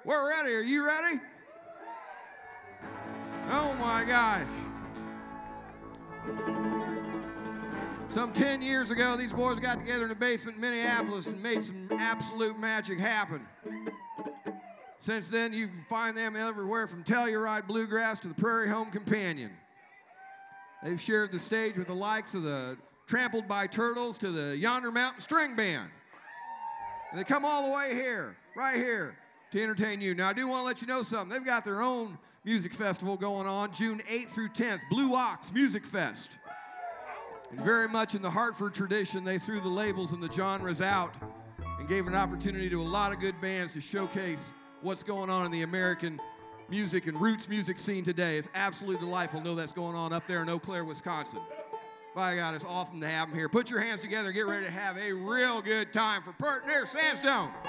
We're ready. Are you ready? Oh my gosh. Some 10 years ago, these boys got together in the basement in Minneapolis and made some absolute magic happen. Since then, you can find them everywhere from Telluride Bluegrass to the Prairie Home Companion. They've shared the stage with the likes of the Trampled by Turtles to the Yonder Mountain String Band. And they come all the way here, right here, to entertain you. Now, I do want to let you know something. They've got their own music festival going on June 8th through 10th, Blue Ox Music Fest. And very much in the Hartford tradition, they threw the labels and the genres out and gave an opportunity to a lot of good bands to showcase what's going on in the American music and roots music scene today. It's absolutely delightful to know that's going on up there in Eau Claire, Wisconsin. By God, it's awesome to have them here. Put your hands together and get ready to have a real good time for Partner Sandstone.